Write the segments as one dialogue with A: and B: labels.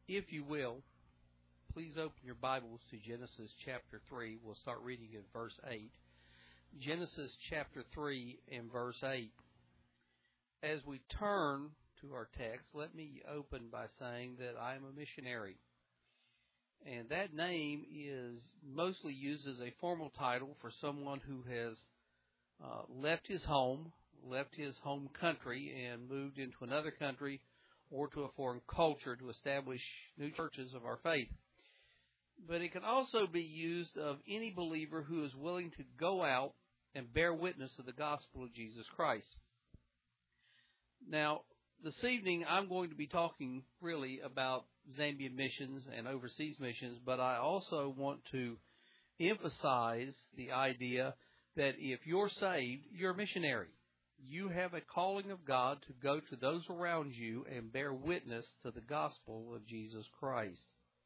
A: If you will, please open your Bibles to Genesis chapter 3. We'll start reading at verse 8. Genesis chapter 3 and verse 8. As we turn to our text, let me open by saying that I am a missionary. And that name is mostly used as a formal title for someone who has left his home country, and moved into another country or to a foreign culture to establish new churches of our faith. But it can also be used of any believer who is willing to go out and bear witness of the gospel of Jesus Christ. Now, this evening I'm going to be talking really about Zambian missions and overseas missions, but I also want to emphasize the idea that if you're saved, you're a missionary. You have a calling of God to go to those around you and bear witness to the gospel of Jesus Christ.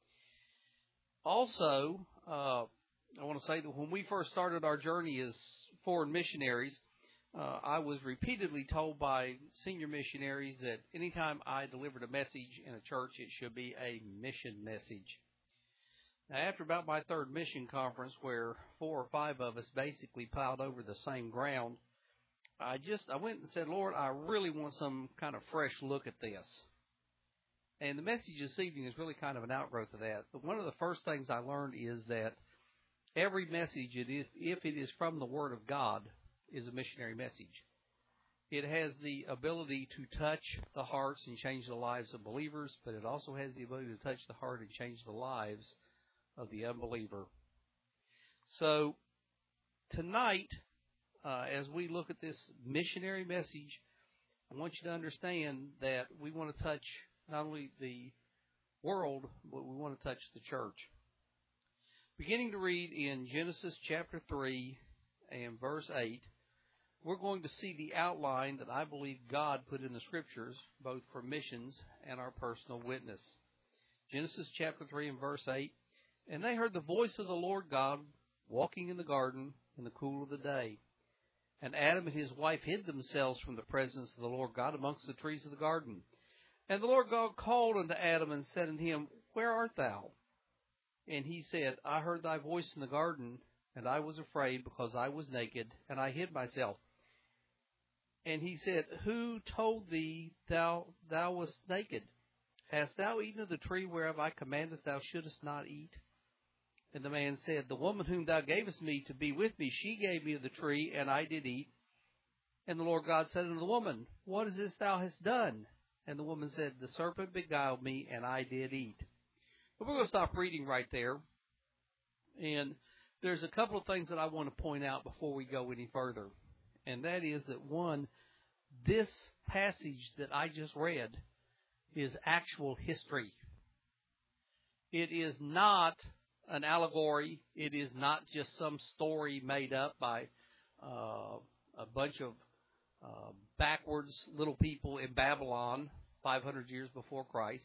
A: Also, I want to say that when we first started our journey as foreign missionaries, I was repeatedly told by senior missionaries that anytime I delivered a message in a church, it should be a mission message. Now, after about my third mission conference, where 4 or 5 of us basically plowed over the same ground, I went and said, Lord, I really want some kind of fresh look at this. And the message this evening is really kind of an outgrowth of that. But one of the first things I learned is that every message, if it is from the Word of God, is a missionary message. It has the ability to touch the hearts and change the lives of believers, but it also has the ability to touch the heart and change the lives of the unbeliever. So tonight, as we look at this missionary message, I want you to understand that we want to touch not only the world, but we want to touch the church. Beginning to read in Genesis chapter 3 and verse 8, we're going to see the outline that I believe God put in the Scriptures, both for missions and our personal witness. Genesis chapter 3 and verse 8, And they heard the voice of the Lord God walking in the garden in the cool of the day. And Adam and his wife hid themselves from the presence of the Lord God amongst the trees of the garden. And the Lord God called unto Adam and said unto him, Where art thou? And he said, I heard thy voice in the garden, and I was afraid, because I was naked, and I hid myself. And he said, Who told thee thou wast naked? Hast thou eaten of the tree whereof I commanded thou shouldest not eat? And the man said, The woman whom thou gavest me to be with me, she gave me of the tree, and I did eat. And the Lord God said unto the woman, What is this thou hast done? And the woman said, The serpent beguiled me, and I did eat. But we're going to stop reading right there. And there's a couple of things that I want to point out before we go any further. And that is that, one, this passage that I just read is actual history. It is not an allegory. It is not just some story made up by a bunch of backwards little people in Babylon 500 years before Christ.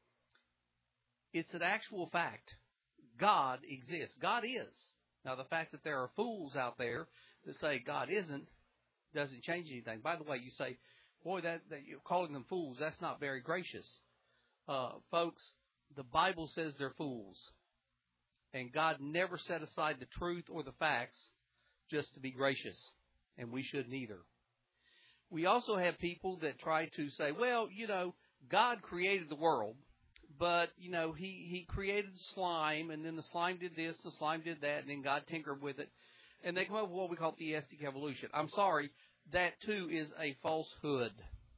A: It's an actual fact. God exists. God is. Now, the fact that there are fools out there that say God isn't doesn't change anything. By the way, you say, boy, that you're calling them fools, that's not very gracious. Folks, the Bible says they're fools. And God never set aside the truth or the facts just to be gracious. And we shouldn't either. We also have people that try to say, well, God created the world. But, he created slime, and then the slime did this, the slime did that, and then God tinkered with it. And they come up with what we call theistic evolution. I'm sorry, that too is a falsehood.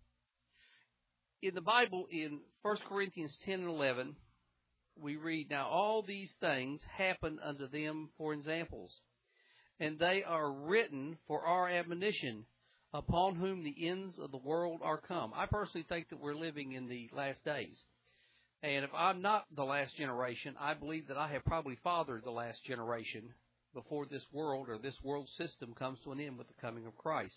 A: In the Bible, in 1 Corinthians 10 and 11, we read, Now all these things happen unto them for examples, and they are written for our admonition, upon whom the ends of the world are come. I personally think that we're living in the last days. And if I'm not the last generation, I believe that I have probably fathered the last generation before this world or this world system comes to an end with the coming of Christ.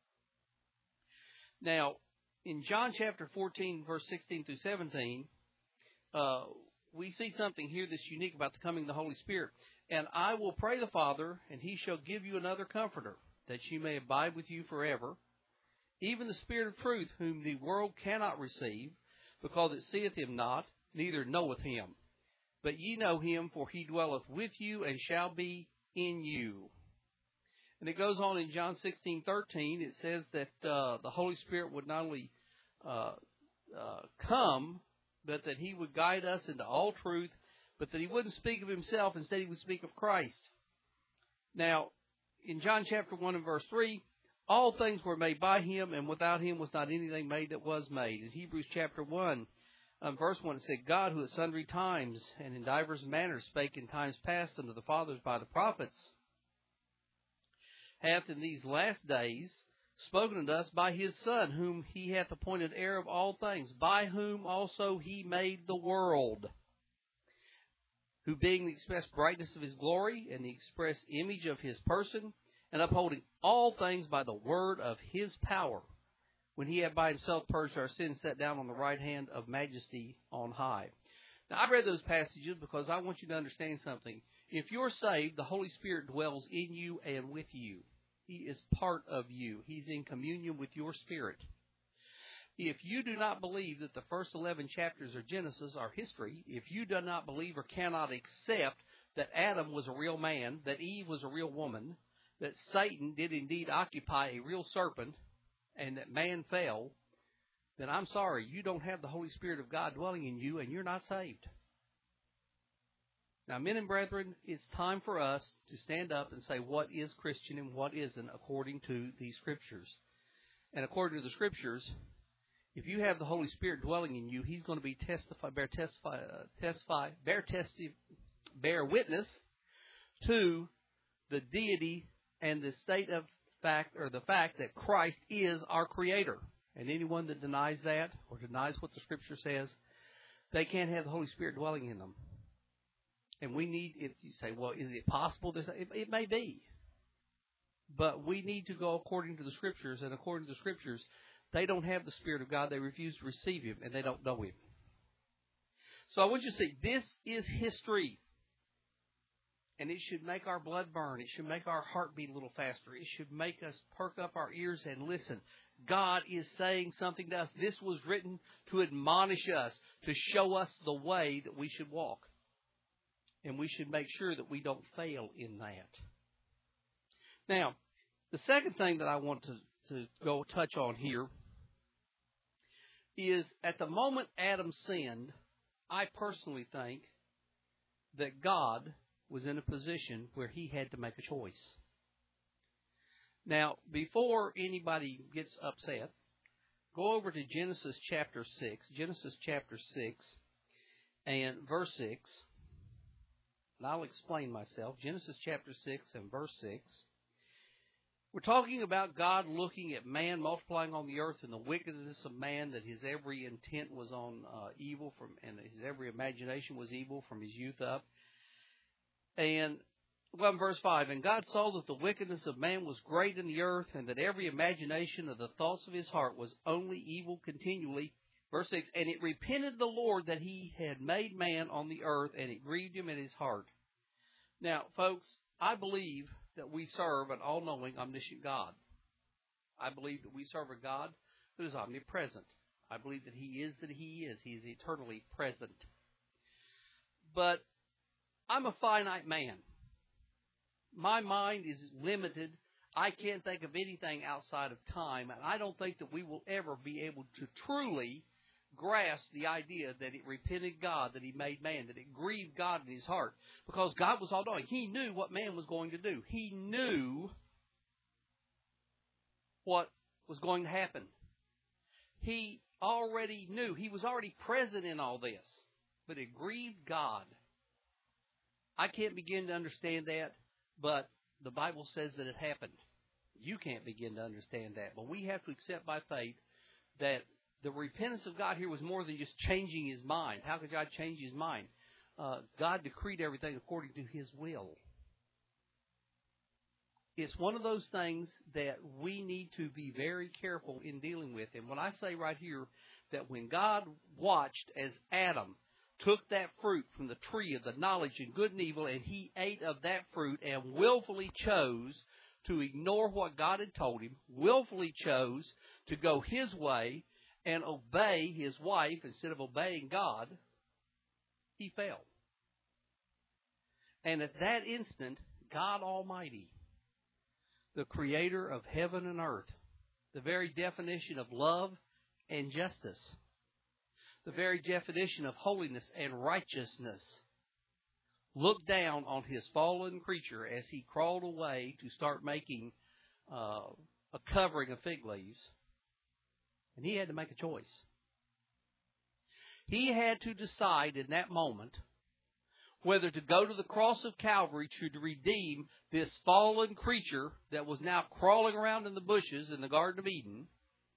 A: Now, in John chapter 14, verse 16 through 17, we see something here that's unique about the coming of the Holy Spirit. And I will pray the Father, and he shall give you another comforter, that she may abide with you forever, even the Spirit of truth, whom the world cannot receive, because it seeth him not, neither knoweth him. But ye know him, for he dwelleth with you and shall be in you. And it goes on in John 16:13. It says that the Holy Spirit would not only come, but that he would guide us into all truth, but that he wouldn't speak of himself. Instead, he would speak of Christ. Now, in John chapter 1 and verse 3, all things were made by him, and without him was not anything made that was made. In Hebrews chapter 1, verse 1, it said, God, who at sundry times and in divers manners spake in times past unto the fathers by the prophets, hath in these last days spoken unto us by his Son, whom he hath appointed heir of all things, by whom also he made the world, who being the express brightness of his glory and the express image of his person, and upholding all things by the word of his power, when he had by himself purged our sins, sat down on the right hand of majesty on high. Now, I've read those passages because I want you to understand something. If you're saved, the Holy Spirit dwells in you and with you. He is part of you. He's in communion with your spirit. If you do not believe that the first 11 chapters of Genesis are history, if you do not believe or cannot accept that Adam was a real man, that Eve was a real woman, that Satan did indeed occupy a real serpent, and that man fell, then I'm sorry, you don't have the Holy Spirit of God dwelling in you, and you're not saved. Now, men and brethren, it's time for us to stand up and say what is Christian and what isn't according to these Scriptures. And according to the Scriptures, if you have the Holy Spirit dwelling in you, He's going to be bear witness to the deity and the state of fact, or the fact that Christ is our Creator. And anyone that denies that or denies what the Scripture says, they can't have the Holy Spirit dwelling in them. And we need, if you say, well, is it possible? It may be. But we need to go according to the Scriptures, and according to the Scriptures, they don't have the Spirit of God. They refuse to receive Him, and they don't know Him. So I want you to see, this is history. And it should make our blood burn. It should make our heart beat a little faster. It should make us perk up our ears and listen. God is saying something to us. This was written to admonish us, to show us the way that we should walk. And we should make sure that we don't fail in that. Now, the second thing that I want to go touch on here is at the moment Adam sinned, I personally think that God was in a position where he had to make a choice. Now, before anybody gets upset, go over to Genesis chapter 6. Genesis chapter 6 and verse 6. And I'll explain myself. Genesis chapter 6 and verse 6. We're talking about God looking at man multiplying on the earth and the wickedness of man, that his every intent was on evil, and his every imagination was evil from his youth up. And verse 5, and God saw that the wickedness of man was great in the earth, and that every imagination of the thoughts of his heart was only evil continually. Verse 6, and it repented the Lord that he had made man on the earth, and it grieved him in his heart. Now, folks, I believe that we serve an all-knowing, omniscient God. I believe that we serve a God that is omnipresent. I believe that He is that He is. He is eternally present. But I'm a finite man. My mind is limited. I can't think of anything outside of time, and I don't think that we will ever be able to truly grasp the idea that it repented God that He made man, that it grieved God in His heart, because God was all-knowing. He knew what man was going to do. He knew what was going to happen. He already knew. He was already present in all this, but it grieved God. I can't begin to understand that, but the Bible says that it happened. You can't begin to understand that, but we have to accept by faith that the repentance of God here was more than just changing His mind. How could God change His mind? God decreed everything according to His will. It's one of those things that we need to be very careful in dealing with. And when I say right here that when God watched as Adam took that fruit from the tree of the knowledge of good and evil, and he ate of that fruit and willfully chose to ignore what God had told him, willfully chose to go his way and obey his wife instead of obeying God, he fell. And at that instant, God Almighty, the creator of heaven and earth, the very definition of love and justice, the very definition of holiness and righteousness, looked down on his fallen creature as he crawled away to start making a covering of fig leaves. And he had to make a choice. He had to decide in that moment whether to go to the cross of Calvary to redeem this fallen creature that was now crawling around in the bushes in the Garden of Eden,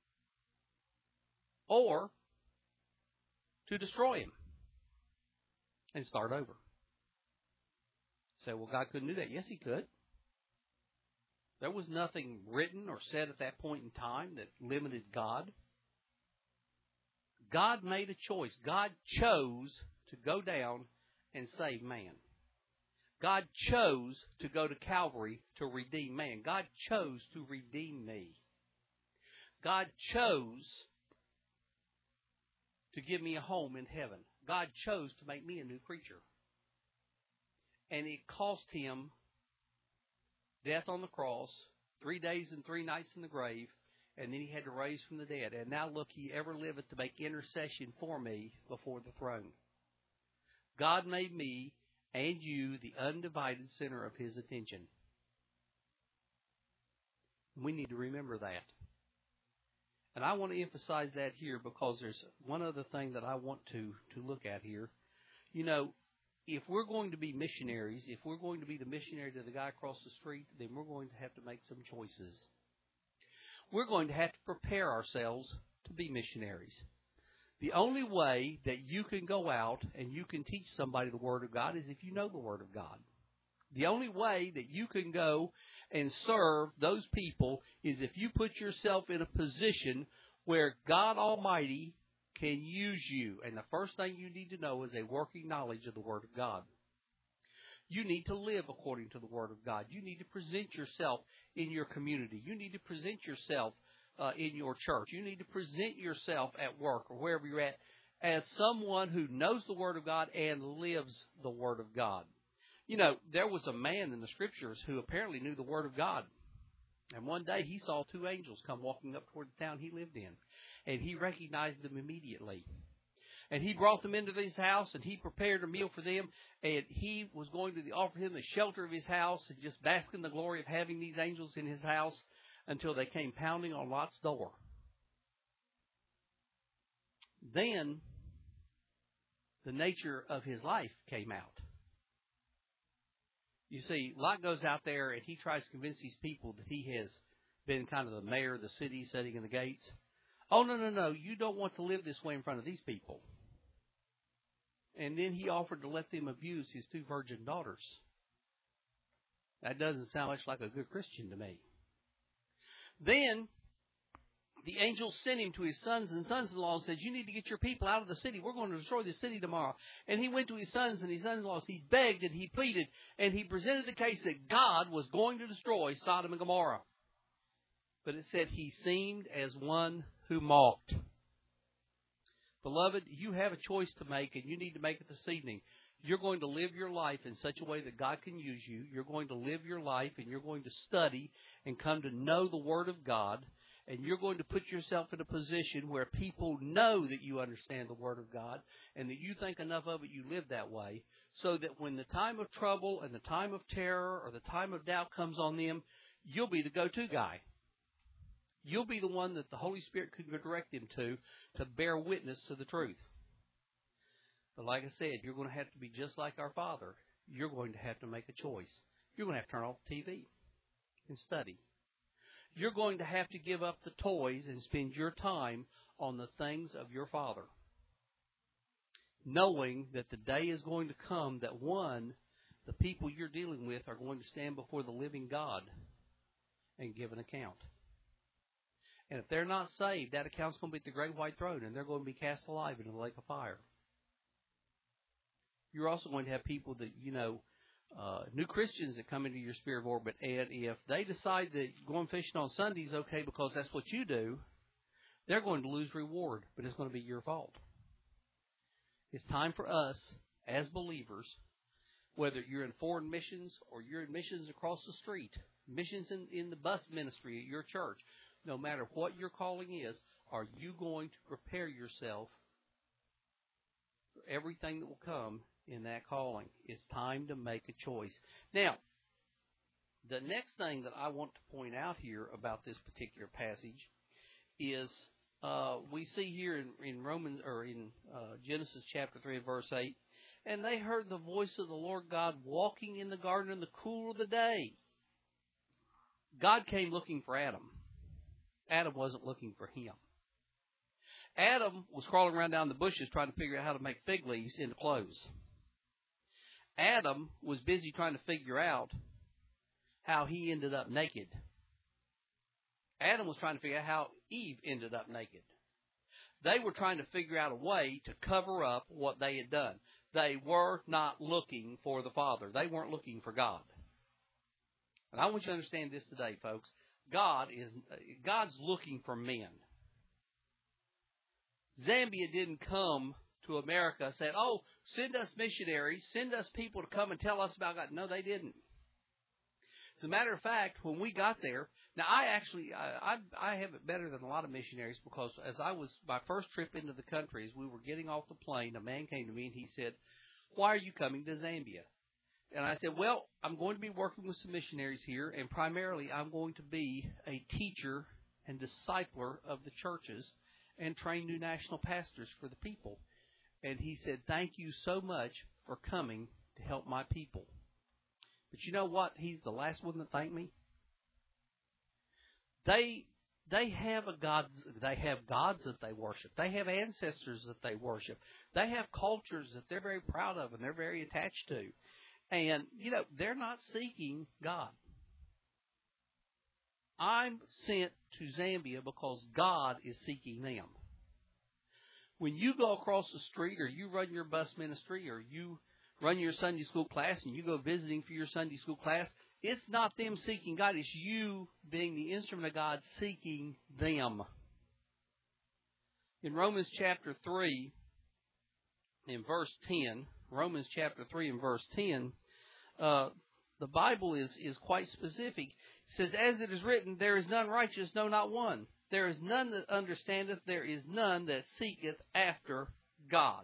A: or to destroy him and start over. Say, well, God couldn't do that. Yes, he could. There was nothing written or said at that point in time that limited God. God made a choice. God chose to go down and save man. God chose to go to Calvary to redeem man. God chose to redeem me. God chose to give me a home in heaven. God chose to make me a new creature. And it cost him death on the cross, 3 days and 3 nights in the grave, and then he had to raise from the dead. And now look, he ever liveth to make intercession for me before the throne. God made me and you the undivided center of his attention. We need to remember that. And I want to emphasize that here because there's one other thing that I want to look at here. You know, if we're going to be missionaries, if we're going to be the missionary to the guy across the street, then we're going to have to make some choices. We're going to have to prepare ourselves to be missionaries. The only way that you can go out and you can teach somebody the Word of God is if you know the Word of God. The only way that you can go and serve those people is if you put yourself in a position where God Almighty can use you. And the first thing you need to know is a working knowledge of the Word of God. You need to live according to the Word of God. You need to present yourself in your community. You need to present yourself in your church. You need to present yourself at work or wherever you're at as someone who knows the Word of God and lives the Word of God. You know, there was a man in the Scriptures who apparently knew the Word of God. And one day he saw 2 angels come walking up toward the town he lived in. And he recognized them immediately. And he brought them into his house, and he prepared a meal for them. And he was going to offer him the shelter of his house and just bask in the glory of having these angels in his house until they came pounding on Lot's door. Then the nature of his life came out. You see, Lot goes out there and he tries to convince these people that he has been kind of the mayor of the city, sitting in the gates. Oh, no, you don't want to live this way in front of these people. And then he offered to let them abuse his 2 virgin daughters. That doesn't sound much like a good Christian to me. Then the angel sent him to his sons and sons-in-law and said, you need to get your people out of the city. We're going to destroy this city tomorrow. And he went to his sons and his sons-in-laws. He begged and he pleaded and he presented the case that God was going to destroy Sodom and Gomorrah. But it said he seemed as one who mocked. Beloved, you have a choice to make, and you need to make it this evening. You're going to live your life in such a way that God can use you. You're going to live your life, and you're going to study and come to know the Word of God. And you're going to put yourself in a position where people know that you understand the Word of God and that you think enough of it, you live that way, so that when the time of trouble and the time of terror or the time of doubt comes on them, you'll be the go-to guy. You'll be the one that the Holy Spirit could direct them to bear witness to the truth. But like I said, you're going to have to be just like our Father. You're going to have to make a choice. You're going to have to turn off the TV and study. You're going to have to give up the toys and spend your time on the things of your Father, knowing that the day is going to come that, one, the people you're dealing with are going to stand before the living God and give an account. And if they're not saved, that account's going to be at the great white throne, and they're going to be cast alive into the lake of fire. You're also going to have people that, new Christians that come into your sphere of orbit, and if they decide that going fishing on Sunday is okay because that's what you do, they're going to lose reward, but it's going to be your fault. It's time for us as believers, whether you're in foreign missions or you're in missions across the street, missions in the bus ministry at your church, no matter what your calling is, are you going to prepare yourself for everything that will come in that calling? It's time to make a choice. Now, the next thing that I want to point out here about this particular passage is we see here in Romans or in Genesis chapter 3 and verse 8, and they heard the voice of the Lord God walking in the garden in the cool of the day. God came looking for Adam. Adam wasn't looking for him. Adam was crawling around down the bushes trying to figure out how to make fig leaves into clothes. Adam was busy trying to figure out how he ended up naked. Adam was trying to figure out how Eve ended up naked. They were trying to figure out a way to cover up what they had done. They were not looking for the Father. They weren't looking for God. And I want you to understand this today, folks. God's looking for men. Zambia didn't come to America and said, "Oh, send us missionaries, send us people to come and tell us about God." No, they didn't. As a matter of fact, when we got there, now I have it better than a lot of missionaries, because as I was, my first trip into the country, as we were getting off the plane, a man came to me and he said, "Why are you coming to Zambia?" And I said, "Well, I'm going to be working with some missionaries here, and primarily I'm going to be a teacher and discipler of the churches and train new national pastors for the people." And he said, "Thank you so much for coming to help my people." But you know what? He's the last one to thank me. They have a God. They have gods that they worship. They have ancestors that they worship. They have cultures that they're very proud of and they're very attached to. And, they're not seeking God. I'm sent to Zambia because God is seeking them. When you go across the street, or you run your bus ministry, or you run your Sunday school class and you go visiting for your Sunday school class, it's not them seeking God. It's you being the instrument of God seeking them. In Romans chapter 3 in verse 10, Romans chapter 3 and verse 10, the Bible is quite specific. It says, "As it is written, there is none righteous, no, not one. There is none that understandeth, there is none that seeketh after God."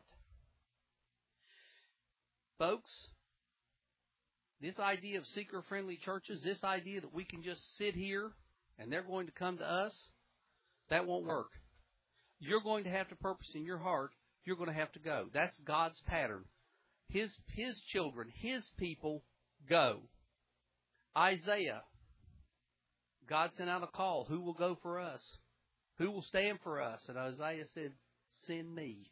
A: Folks, this idea of seeker-friendly churches, this idea that we can just sit here and they're going to come to us, that won't work. You're going to have to purpose in your heart. You're going to have to go. That's God's pattern. His children, His people, go. Isaiah, God sent out a call. Who will go for us? Who will stand for us? And Isaiah said, "Send me."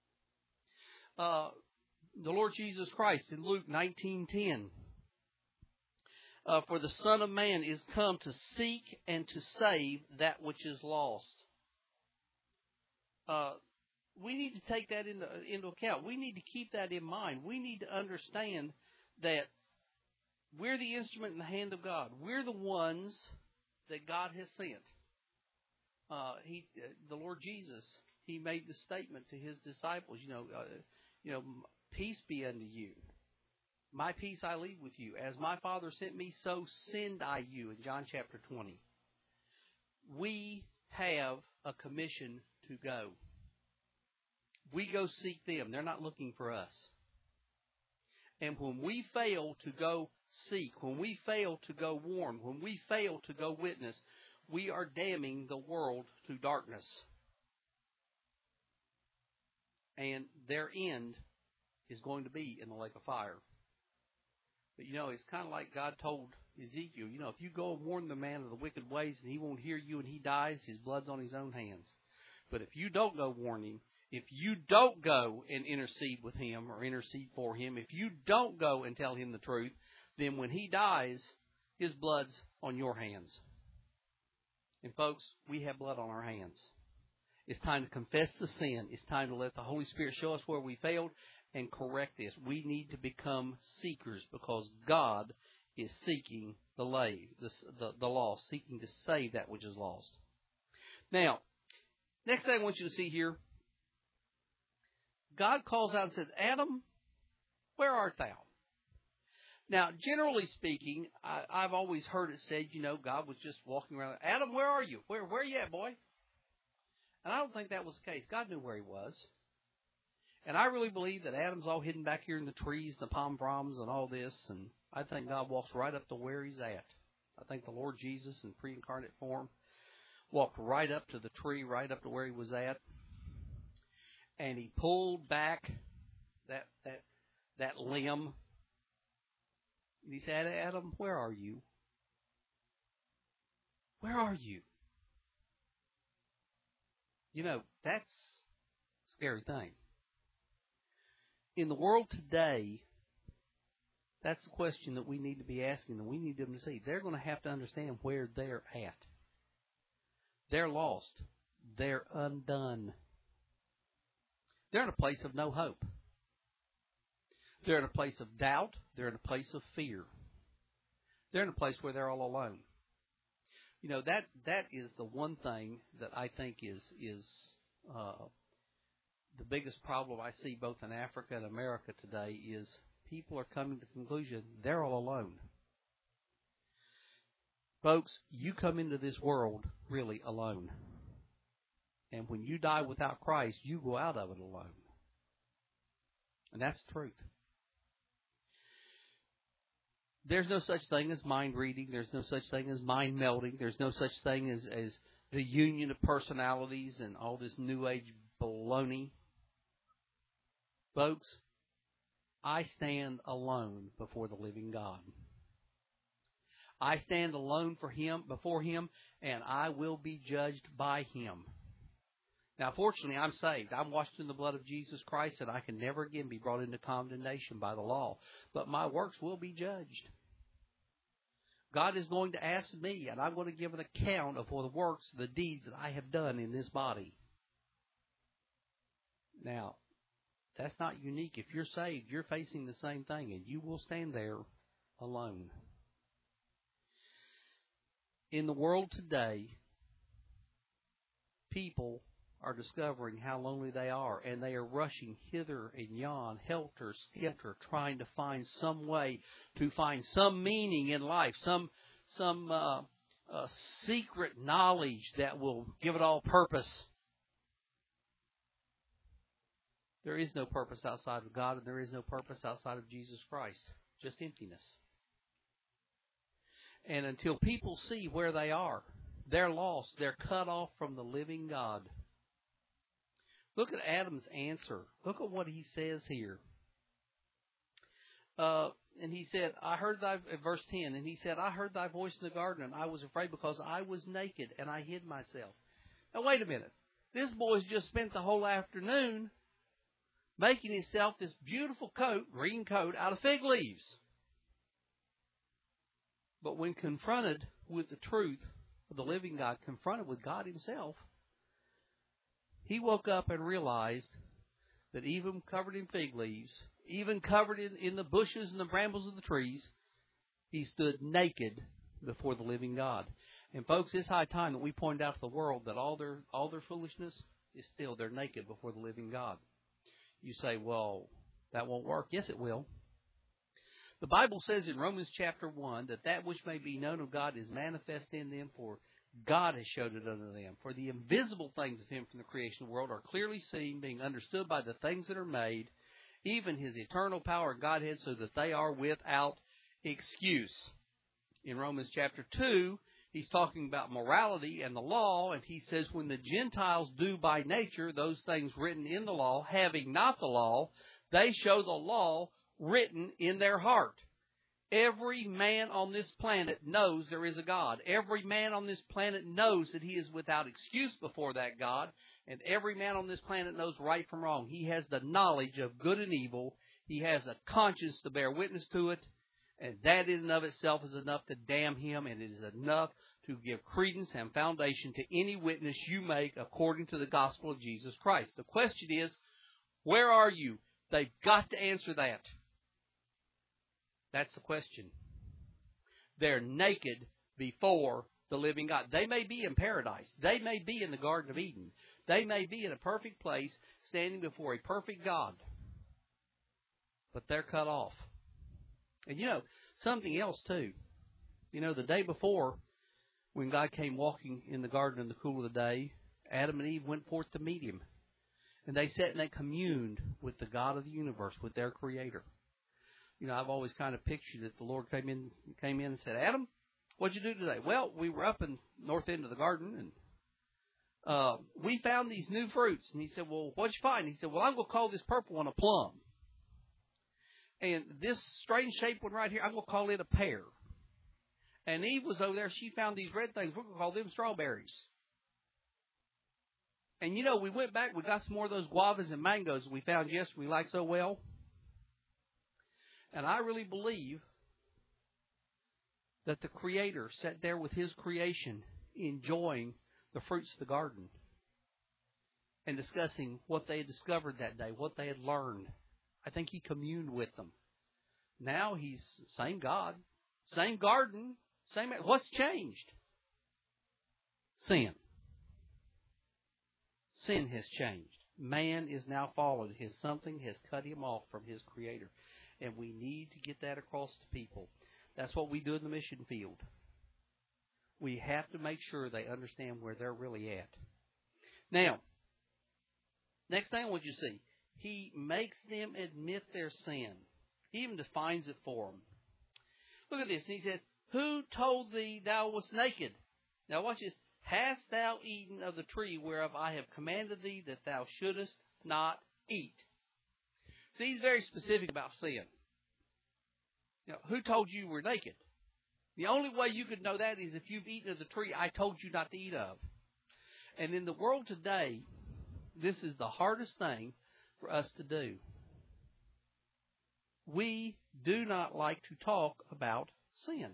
A: The Lord Jesus Christ in Luke 19:10, "For the Son of Man is come to seek and to save that which is lost." We need to take that into account. We need to keep that in mind. We need to understand that we're the instrument in the hand of God. We're the ones that God has sent. The Lord Jesus, He made the statement to His disciples, "Peace be unto you. My peace I leave with you. As my Father sent me, so send I you," in John chapter 20. We have a commission to go. We go seek them. They're not looking for us. And when we fail to go seek, when we fail to go warn, when we fail to go witness, we are damning the world to darkness. And their end is going to be in the lake of fire. But it's kind of like God told Ezekiel, if you go and warn the man of the wicked ways and he won't hear you and he dies, his blood's on his own hands. But if you don't go warn him, if you don't go and intercede with him or intercede for him, if you don't go and tell him the truth, then when he dies, his blood's on your hands. And folks, we have blood on our hands. It's time to confess the sin. It's time to let the Holy Spirit show us where we failed and correct this. We need to become seekers, because God is seeking the lost, seeking to save that which is lost. Now, next thing I want you to see here, God calls out and says, "Adam, where art thou? Now, generally speaking, I've always heard it said, God was just walking around. Adam, where are you? Where are you at, boy? And I don't think that was the case. God knew where he was. And I really believe that Adam's all hidden back here in the trees, the palm fronds, and all this. And I think God walks right up to where he's at. I think the Lord Jesus in pre-incarnate form walked right up to the tree, right up to where he was at. And he pulled back that limb. And he said, Adam, where are you? Where are you? That's a scary thing. In the world today, that's the question that we need to be asking, and we need them to see. They're going to have to understand where they're at. They're lost. They're undone. They're in a place of no hope. They're in a place of doubt. They're in a place of fear. They're in a place where they're all alone. That is the one thing that I think is the biggest problem I see both in Africa and America today is people are coming to the conclusion they're all alone. Folks, you come into this world really alone. And when you die without Christ, you go out of it alone. And that's the truth. There's no such thing as mind reading. There's no such thing as mind melding. There's no such thing as the union of personalities and all this New Age baloney. Folks, I stand alone before the living God. I stand alone before Him, and I will be judged by Him. Now, fortunately, I'm saved. I'm washed in the blood of Jesus Christ, and I can never again be brought into condemnation by the law. But my works will be judged. God is going to ask me, and I'm going to give an account of the works, the deeds that I have done in this body. Now, that's not unique. If you're saved, you're facing the same thing, and you will stand there alone. In the world today, people are discovering how lonely they are, and they are rushing hither and yon, helter-skelter, trying to find some way to find some meaning in life, some secret knowledge that will give it all purpose. There is no purpose outside of God, and there is no purpose outside of Jesus Christ. Just emptiness. And until people see where they are, they're lost. They're cut off from the living God. Look at Adam's answer. Look at what he says here. And he said, verse 10, and he said, I heard thy voice in the garden, and I was afraid because I was naked, and I hid myself. Now, wait a minute. This boy's just spent the whole afternoon making himself this beautiful coat, green coat, out of fig leaves. But when confronted with the truth of the living God, confronted with God Himself, he woke up and realized that even covered in fig leaves, even covered in the bushes and the brambles of the trees, he stood naked before the living God. And folks, it's high time that we point out to the world that all their foolishness is still they're naked before the living God. You say, well, that won't work. Yes, it will. The Bible says in Romans chapter 1 that which may be known of God is manifest in them, for God has showed it unto them. For the invisible things of Him from the creation of the world are clearly seen, being understood by the things that are made, even His eternal power and Godhead, so that they are without excuse. In Romans chapter 2, he's talking about morality and the law, and he says, when the Gentiles do by nature those things written in the law, having not the law, they show the law written in their heart. Every man on this planet knows there is a God. Every man on this planet knows that he is without excuse before that God. And every man on this planet knows right from wrong. He has the knowledge of good and evil. He has a conscience to bear witness to it. And that in and of itself is enough to damn him. And it is enough to give credence and foundation to any witness you make according to the gospel of Jesus Christ. The question is, where are you? They've got to answer that. That's the question. They're naked before the living God. They may be in paradise. They may be in the Garden of Eden. They may be in a perfect place standing before a perfect God. but they're cut off. And something else too. The day before, when God came walking in the garden in the cool of the day, Adam and Eve went forth to meet him. And they sat and they communed with the God of the universe, with their Creator. I've always kind of pictured that the Lord came in and said, Adam, what'd you do today? Well, we were up in north end of the garden, and we found these new fruits. And he said, well, what'd you find? He said, well, I'm going to call this purple one a plum. And this strange shaped one right here, I'm going to call it a pear. And Eve was over there. She found these red things. We're going to call them strawberries. And, we went back. We got some more of those guavas and mangoes we found yesterday we liked so well. And I really believe that the Creator sat there with His creation, enjoying the fruits of the garden and discussing what they had discovered that day, what they had learned. I think He communed with them. Now He's the same God, same garden, same. What's changed? Sin. Sin has changed. Man is now fallen. Something has cut him off from his Creator. And we need to get that across to people. That's what we do in the mission field. We have to make sure they understand where they're really at. Now, next thing I want you to see, He makes them admit their sin. He even defines it for them. Look at this. He says, who told thee thou wast naked? Now watch this. Hast thou eaten of the tree whereof I have commanded thee that thou shouldest not eat? See, He's very specific about sin. Who told you were naked? The only way you could know that is if you've eaten of the tree I told you not to eat of. And in the world today, this is the hardest thing for us to do. We do not like to talk about sin.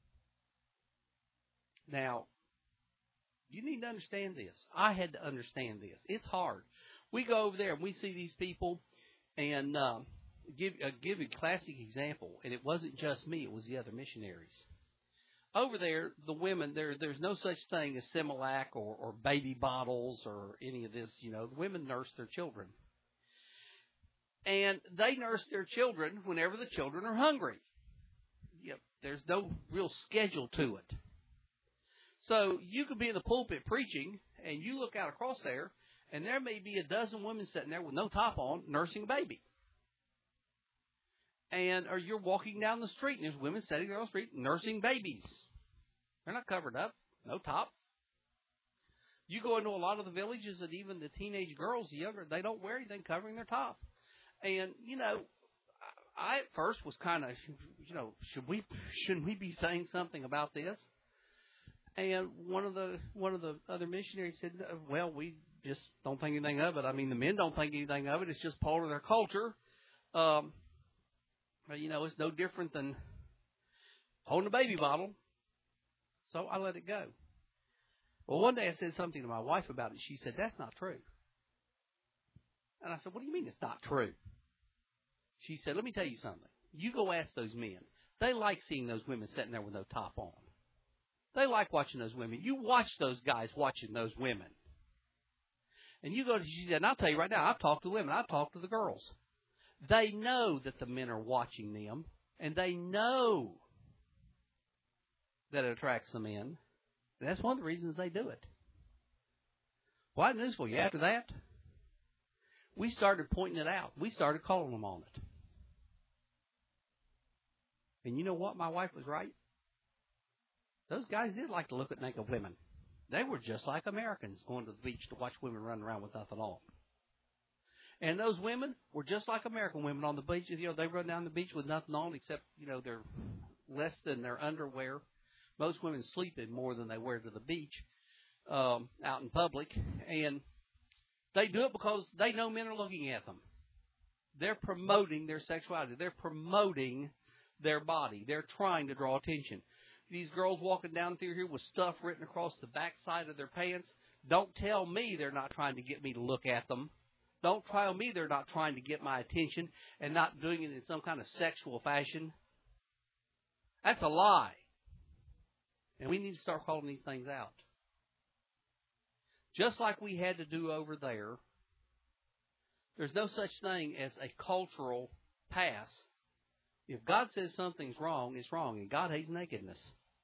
A: Now, you need to understand this. I had to understand this. It's hard. We go over there and we see these people, and give a classic example. And it wasn't just me; it was the other missionaries. Over there, the women there's no such thing as Similac or baby bottles or any of this. The women nurse their children, and they nurse their children whenever the children are hungry. There's no real schedule to it. So you could be in the pulpit preaching, and you look out across there, and there may be a dozen women sitting there with no top on, nursing a baby. Or you're walking down the street, and there's women sitting there on the street nursing babies. They're not covered up, no top. You go into a lot of the villages, and even the teenage girls, the younger, they don't wear anything covering their top. And, I at first was kind of, shouldn't we be saying something about this? And one of the other missionaries said, well, we just don't think anything of it. I mean, the men don't think anything of it. It's just part of their culture. It's no different than holding a baby bottle. So I let it go. Well, one day I said something to my wife about it. She said, that's not true. And I said, what do you mean it's not true? She said, let me tell you something. You go ask those men. They like seeing those women sitting there with no top on. They like watching those women. You watch those guys watching those women. And she said, and I'll tell you right now, I've talked to women. I've talked to the girls. They know that the men are watching them, and they know that it attracts them in. And that's one of the reasons they do it. Well, I have news for you. After that, we started pointing it out. We started calling them on it. And you know what? My wife was right. Those guys did like to look at naked women. They were just like Americans going to the beach to watch women run around with nothing on. And those women were just like American women on the beach. They run down the beach with nothing on except, they're less than their underwear. Most women sleep in more than they wear to the beach out in public. And they do it because they know men are looking at them. They're promoting their sexuality. They're promoting their body. They're trying to draw attention. These girls walking down through here with stuff written across the backside of their pants, don't tell me they're not trying to get me to look at them. Don't tell me they're not trying to get my attention and not doing it in some kind of sexual fashion. That's a lie. And we need to start calling these things out. Just like we had to do over there, there's no such thing as a cultural pass. If God says something's wrong, it's wrong. And God hates nakedness.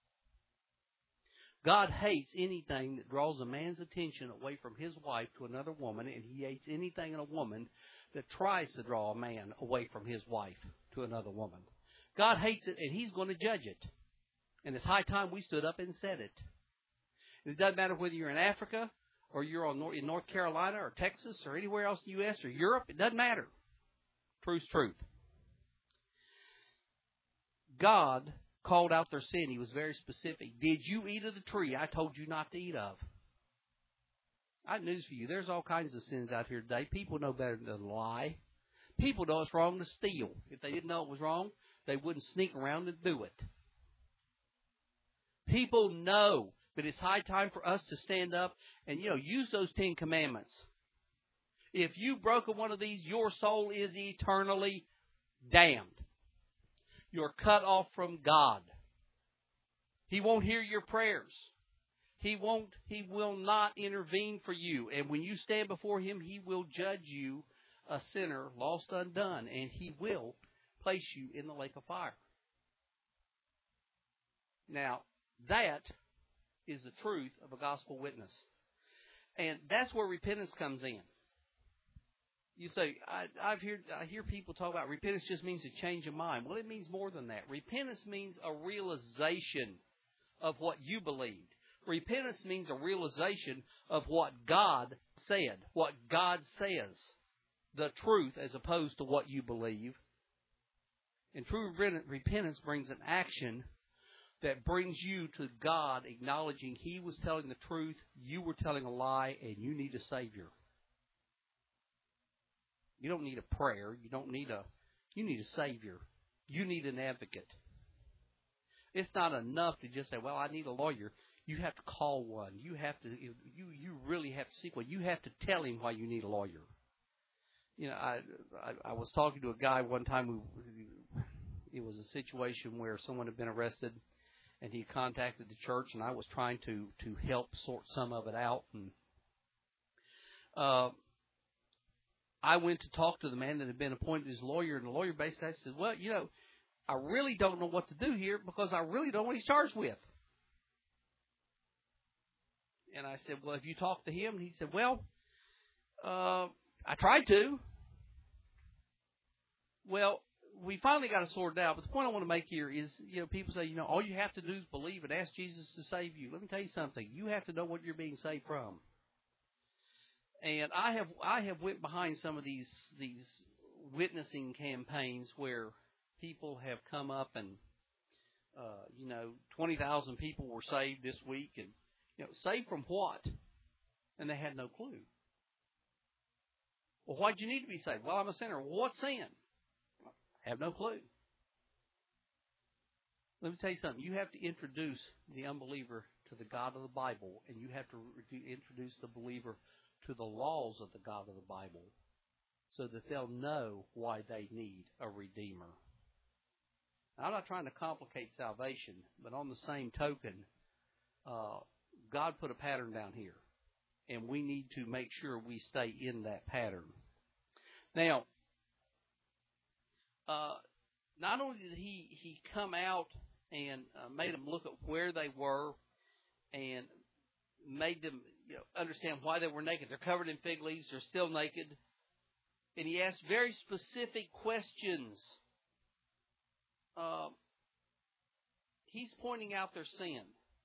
A: God hates anything that draws a man's attention away from his wife to another woman, and He hates anything in a woman that tries to draw a man away from his wife to another woman. God hates it, and He's going to judge it. And it's high time we stood up and said it. And it doesn't matter whether you're in Africa or you're in North Carolina or Texas or anywhere else in the U.S. or Europe. It doesn't matter. Truth's truth. God called out their sin. He was very specific. Did you eat of the tree I told you not to eat of? I have news for you. There's all kinds of sins out here today. People know better than to lie. People know it's wrong to steal. If they didn't know it was wrong, they wouldn't sneak around and do it. People know that it's high time for us to stand up and, use those 10 commandments. If you broke one of these, your soul is eternally damned. You're cut off from God. He won't hear your prayers. He will not intervene for you. And when you stand before Him, He will judge you, a sinner, lost undone, and He will place you in the lake of fire. Now, that is the truth of a gospel witness. And that's where repentance comes in. You say, I hear people talk about repentance just means a change of mind. Well, it means more than that. Repentance means a realization of what you believed. Repentance means a realization of what God said, what God says, the truth as opposed to what you believe. And true repentance brings an action that brings you to God, acknowledging He was telling the truth, you were telling a lie, and you need a Savior. You don't need a prayer. You need a Savior. You need an advocate. It's not enough to just say, well, I need a lawyer. You have to call one. You really have to seek one. You have to tell him why you need a lawyer. I was talking to a guy one time it was a situation where someone had been arrested, and he contacted the church, and I was trying to help sort some of it out. And I went to talk to the man that had been appointed as lawyer, and the lawyer basically said, well, I really don't know what to do here because I really don't know what he's charged with. And I said, well, have you talked to him? And he said, well, I tried to. Well, we finally got it sorted out. But the point I want to make here is, people say, all you have to do is believe and ask Jesus to save you. Let me tell you something. You have to know what you're being saved from. And I have went behind some of these witnessing campaigns where people have come up and 20,000 people were saved this week, and saved from what? And they had no clue. Well, why'd you need to be saved? Well, I'm a sinner. Well, what sin? I have no clue. Let me tell you something. You have to introduce the unbeliever to the God of the Bible, and you have to introduce the believer to the laws of the God of the Bible so that they'll know why they need a Redeemer. Now, I'm not trying to complicate salvation, but on the same token, God put a pattern down here, and we need to make sure we stay in that pattern. Now, not only did he come out and made them look at where they were and made them understand why they were naked. They're covered in fig leaves. They're still naked. And he asked very specific questions. He's pointing out their sin.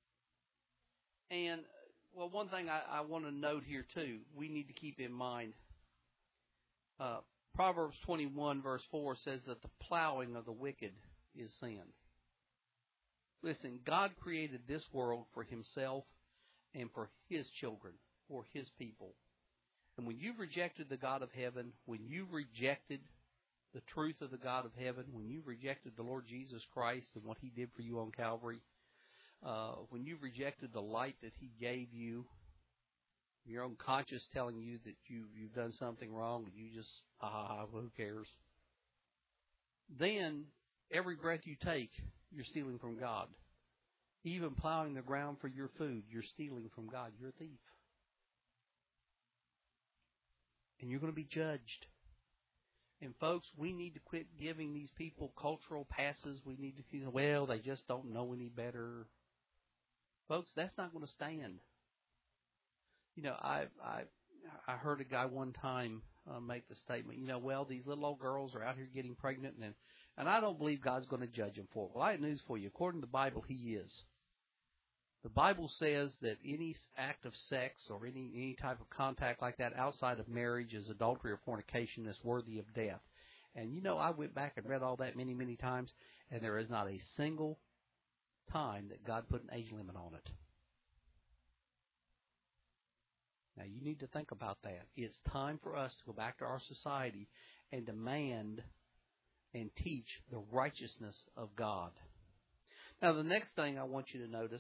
A: And, well, one thing I want to note here, too, we need to keep in mind, Proverbs 21, verse 4 says that the plowing of the wicked is sin. Listen, God created this world for Himself and for His children, for His people. And when you've rejected the God of heaven, when you've rejected the truth of the God of heaven, when you've rejected the Lord Jesus Christ and what He did for you on Calvary, when you've rejected the light that He gave you, your own conscience telling you that you've done something wrong, and you just, well, who cares? Then, every breath you take, you're stealing from God. Even plowing the ground for your food, you're stealing from God. You're a thief. And you're going to be judged. And folks, we need to quit giving these people cultural passes. We need to, well, they just don't know any better. Folks, that's not going to stand. I heard a guy one time make the statement, well, these little old girls are out here getting pregnant, and I don't believe God's going to judge them for it. Well, I have news for you. According to the Bible, He is. The Bible says that any act of sex or any type of contact like that outside of marriage is adultery or fornication that's worthy of death. And I went back and read all that many, many times, and there is not a single time that God put an age limit on it. Now, you need to think about that. It's time for us to go back to our society and demand and teach the righteousness of God. Now, the next thing I want you to notice,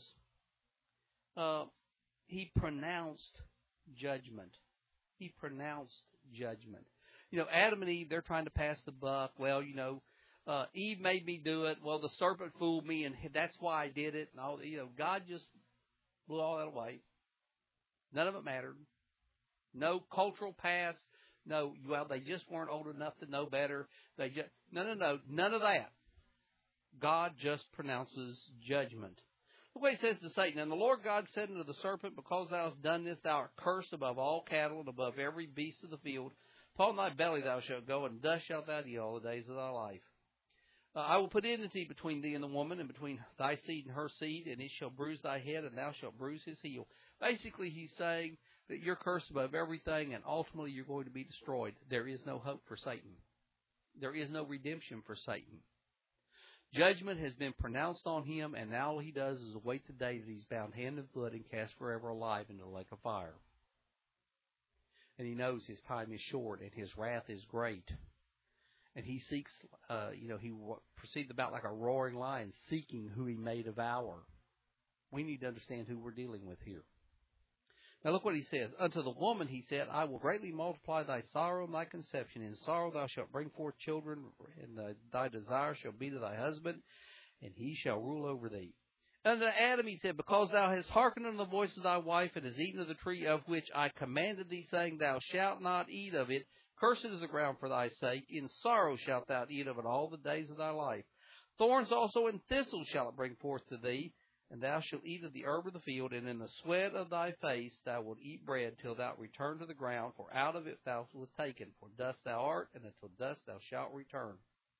A: He pronounced judgment. He pronounced judgment. Adam and Eve, they're trying to pass the buck. Well, Eve made me do it. Well, the serpent fooled me, and that's why I did it. And all, God just blew all that away. None of it mattered. No cultural past. No, well, they just weren't old enough to know better. No, none of that. God just pronounces judgment. Look what He says to Satan. And the Lord God said unto the serpent, because thou hast done this, thou art cursed above all cattle and above every beast of the field. Upon thy belly thou shalt go, and dust shalt thou eat all the days of thy life. I will put enmity between thee and the woman, and between thy seed and her seed, and it shall bruise thy head, and thou shalt bruise his heel. Basically, He's saying that you're cursed above everything, and ultimately you're going to be destroyed. There is no hope for Satan. There is no redemption for Satan. Judgment has been pronounced on him, and now all he does is await the day that he's bound hand and foot and cast forever alive into the lake of fire. And he knows his time is short, and his wrath is great. And he seeks, he proceeds about like a roaring lion, seeking who he may devour. We need to understand who we're dealing with here. Now look what He says. Unto the woman He said, I will greatly multiply thy sorrow and thy conception. In sorrow thou shalt bring forth children, and thy desire shall be to thy husband, and he shall rule over thee. Unto Adam He said, because thou hast hearkened unto the voice of thy wife, and hast eaten of the tree of which I commanded thee, saying, Thou shalt not eat of it. Cursed is the ground for thy sake. In sorrow shalt thou eat of it all the days of thy life. Thorns also and thistles shall it bring forth to thee. And thou shalt eat of the herb of the field, and in the sweat of thy face thou wilt eat bread till thou return to the ground, for out of it thou wast taken. For dust thou art, and until dust thou shalt return.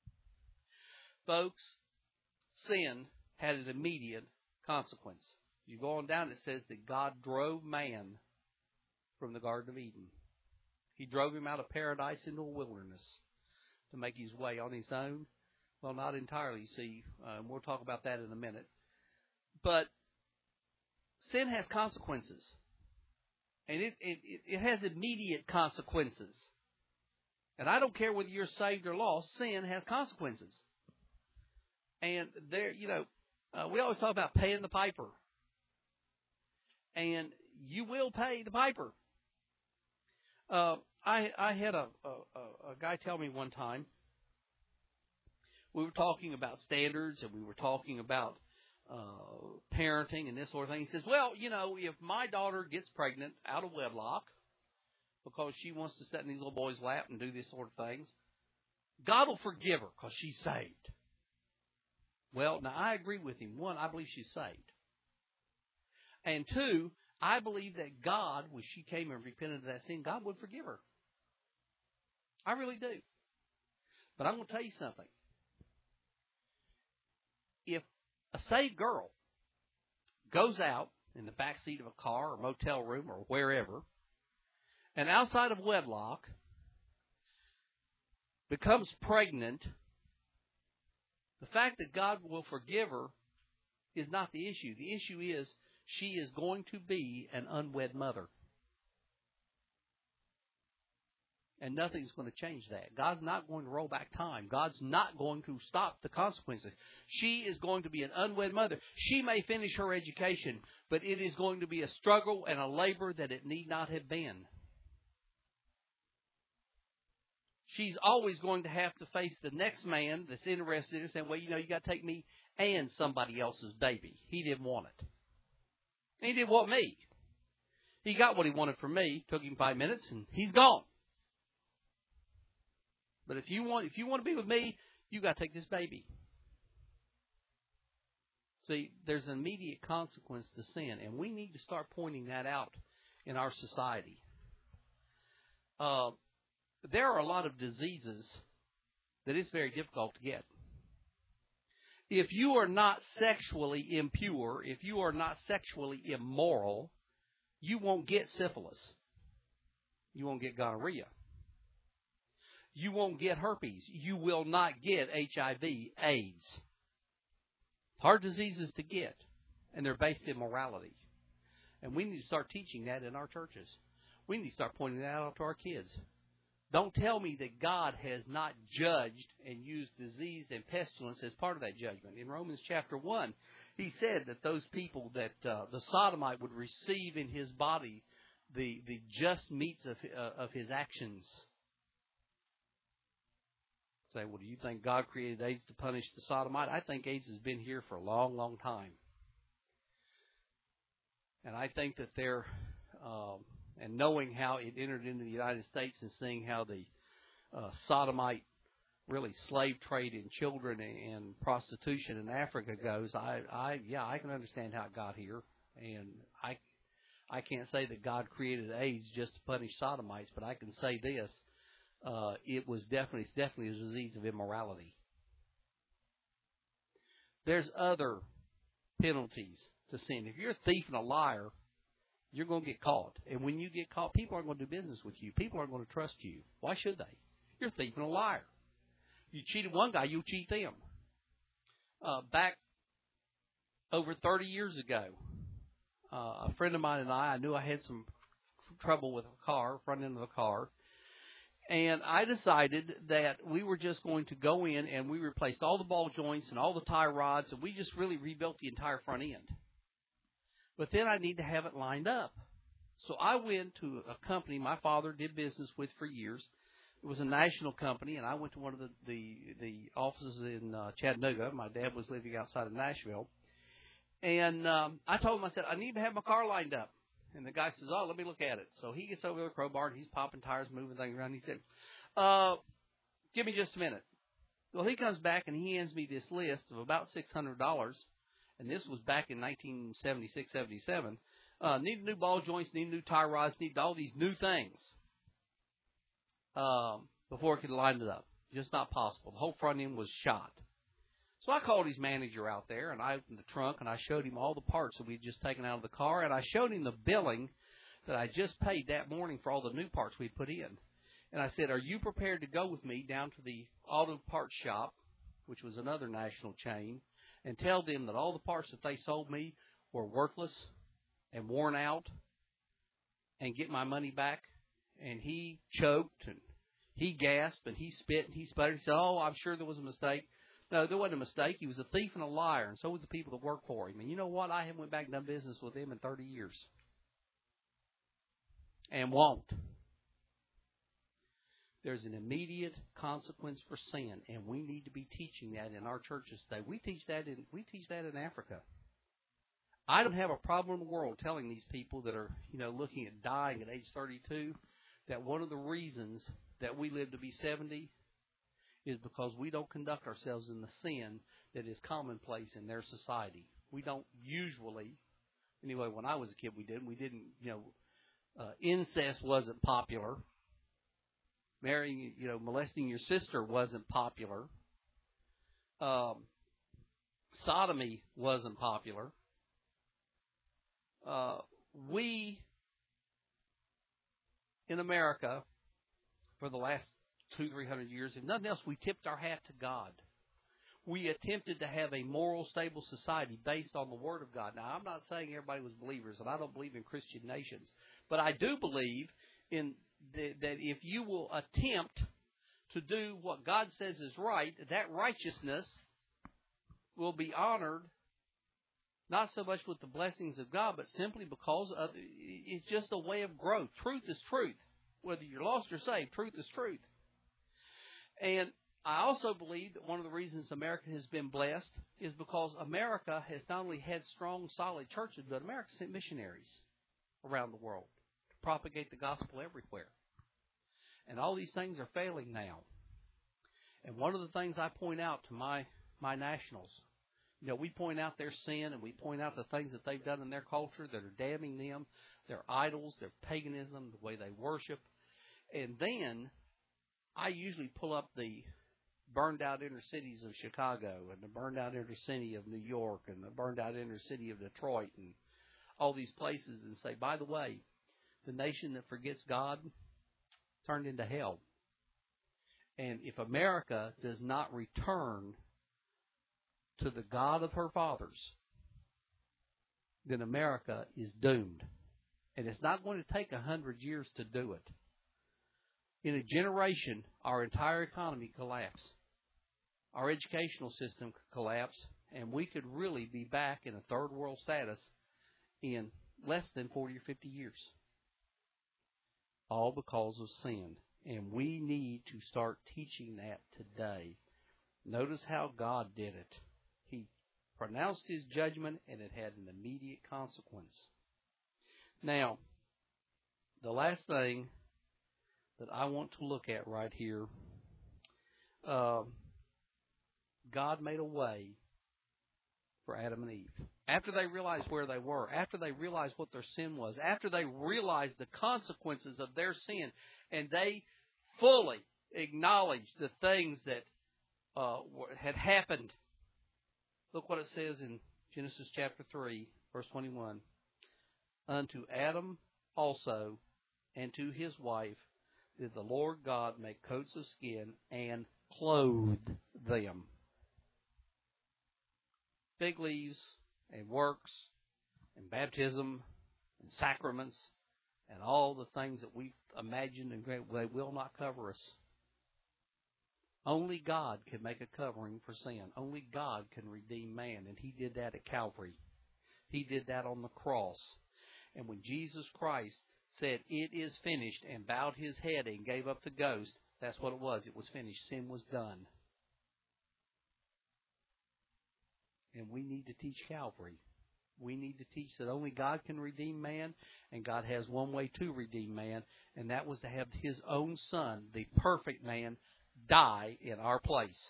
A: Folks, sin had an immediate consequence. You go on down, it says that God drove man from the Garden of Eden. He drove him out of paradise into a wilderness to make his way on his own. Well, not entirely, you see. We'll talk about that in a minute. But sin has consequences. And it has immediate consequences. And I don't care whether you're saved or lost, sin has consequences. And there, we always talk about paying the piper. And you will pay the piper. I had a guy tell me one time, we were talking about standards, and we were talking about parenting and this sort of thing. He says, well, if my daughter gets pregnant out of wedlock because she wants to sit in these little boys' lap and do these sort of things, God will forgive her because she's saved. Well, now I agree with him. One, I believe she's saved. And two, I believe that God, when she came and repented of that sin, God would forgive her. I really do. But I'm going to tell you something. If a saved girl goes out in the back seat of a car or motel room or wherever, and outside of wedlock becomes pregnant, the fact that God will forgive her is not the issue. The issue is she is going to be an unwed mother. And nothing's going to change that. God's not going to roll back time. God's not going to stop the consequences. She is going to be an unwed mother. She may finish her education, but it is going to be a struggle and a labor that it need not have been. She's always going to have to face the next man that's interested in saying, well, you got to take me and somebody else's baby. He didn't want it. He didn't want me. He got what he wanted from me. Took him 5 minutes, and he's gone. But if you want to be with me, you got to take this baby. See, there's an immediate consequence to sin, and we need to start pointing that out in our society. There are a lot of diseases that it's very difficult to get. If you are not sexually impure, if you are not sexually immoral, you won't get syphilis. You won't get gonorrhea. You won't get herpes. You will not get HIV, AIDS. Hard diseases to get, and they're based in morality. And we need to start teaching that in our churches. We need to start pointing that out to our kids. Don't tell me that God has not judged and used disease and pestilence as part of that judgment. In Romans chapter 1, he said that those people, that the sodomite would receive in his body the just meats of his actions. Say, well, do you think God created AIDS to punish the sodomite? I think AIDS has been here for a long, long time. And I think that and knowing how it entered into the United States and seeing how the sodomite, really slave trade in children and prostitution in Africa goes, I can understand how it got here. And I can't say that God created AIDS just to punish sodomites, but I can say this. It's definitely a disease of immorality. There's other penalties to sin. If you're a thief and a liar, you're going to get caught. And when you get caught, people aren't going to do business with you. People aren't going to trust you. Why should they? You're a thief and a liar. You cheated one guy, you'll cheat them. Back over 30 years ago, a friend of mine and I knew I had some trouble with a car, front end of a car. And I decided that we were just going to go in and we replaced all the ball joints and all the tie rods, and we just really rebuilt the entire front end. But then I need to have it lined up. So I went to a company my father did business with for years. It was a national company, and I went to one of the offices in Chattanooga. My dad was living outside of Nashville. And I told him, I said, I need to have my car lined up. And the guy says, let me look at it. So he gets over to the crowbar, and he's popping tires, moving things around. He said, give me just a minute. Well, he comes back, and he hands me this list of about $600, and this was back in 1976, 77. Need new ball joints, need new tie rods, need all these new things before I could line it up. Just not possible. The whole front end was shot. So I called his manager out there, and I opened the trunk, and I showed him all the parts that we had just taken out of the car, and I showed him the billing that I just paid that morning for all the new parts we put in. And I said, are you prepared to go with me down to the auto parts shop, which was another national chain, and tell them that all the parts that they sold me were worthless and worn out, and get my money back? And he choked, and he gasped, and he spit, and he sputtered. He said, I'm sure there was a mistake. No, there wasn't a mistake. He was a thief and a liar, and so was the people that worked for him. And you know what? I haven't went back and done business with him in 30 years. And won't. There's an immediate consequence for sin, and we need to be teaching that in our churches today. We teach that in Africa. I don't have a problem in the world telling these people that are, looking at dying at age 32 that one of the reasons that we live to be 70 is because we don't conduct ourselves in the sin that is commonplace in their society. We don't usually, anyway, when I was a kid, we didn't, incest wasn't popular. Marrying, molesting your sister wasn't popular. Sodomy wasn't popular. We, in America, for the last 200-300 years, if nothing else, we tipped our hat to God. We attempted to have a moral, stable society based on the Word of God. Now, I'm not saying everybody was believers, and I don't believe in Christian nations, but I do believe in that if you will attempt to do what God says is right, that righteousness will be honored, not so much with the blessings of God, but simply because it's just a way of growth. Truth is truth. Whether you're lost or saved, truth is truth. And I also believe that one of the reasons America has been blessed is because America has not only had strong, solid churches, but America sent missionaries around the world to propagate the gospel everywhere. And all these things are failing now. And one of the things I point out to my nationals, we point out their sin and we point out the things that they've done in their culture that are damning them, their idols, their paganism, the way they worship. And then I usually pull up the burned out inner cities of Chicago and the burned out inner city of New York and the burned out inner city of Detroit and all these places and say, by the way, the nation that forgets God turned into hell. And if America does not return to the God of her fathers, then America is doomed. And it's not going to take 100 years to do it. In a generation, our entire economy collapse. Our educational system could collapse, and we could really be back in a third world status in less than 40 or 50 years. All because of sin. And we need to start teaching that today. Notice how God did it. He pronounced His judgment, and it had an immediate consequence. Now, the last thing that I want to look at right here, God made a way for Adam and Eve. After they realized where they were, after they realized what their sin was, after they realized the consequences of their sin, and they fully acknowledged the things that had happened. Look what it says in Genesis chapter 3, verse 21. Unto Adam also and to his wife did the Lord God make coats of skin and clothe them. Fig leaves and works and baptism and sacraments and all the things that we've imagined and they will not cover us. Only God can make a covering for sin. Only God can redeem man, and He did that at Calvary. He did that on the cross. And when Jesus Christ said, "It is finished," and bowed His head and gave up the ghost, that's what it was. It was finished. Sin was done. And we need to teach Calvary. We need to teach that only God can redeem man, and God has one way to redeem man, and that was to have His own Son, the perfect man, die in our place.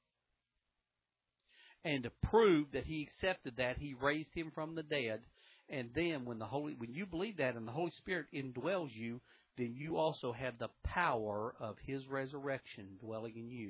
A: And to prove that He accepted that, He raised Him from the dead. And then when you believe that and the Holy Spirit indwells you, then you also have the power of His resurrection dwelling in you.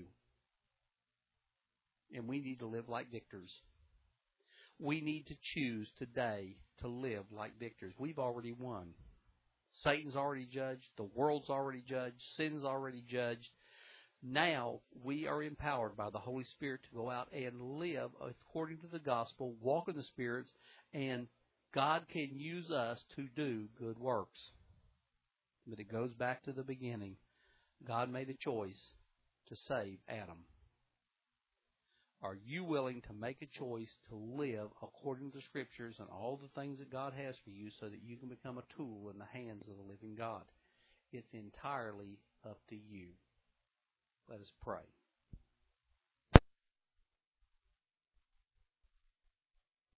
A: And we need to live like victors. We need to choose today to live like victors. We've already won. Satan's already judged. The world's already judged. Sin's already judged. Now we are empowered by the Holy Spirit to go out and live according to the gospel, walk in the spirits, and God can use us to do good works. But it goes back to the beginning. God made a choice to save Adam. Are you willing to make a choice to live according to the Scriptures and all the things that God has for you so that you can become a tool in the hands of the living God? It's entirely up to you. Let us pray.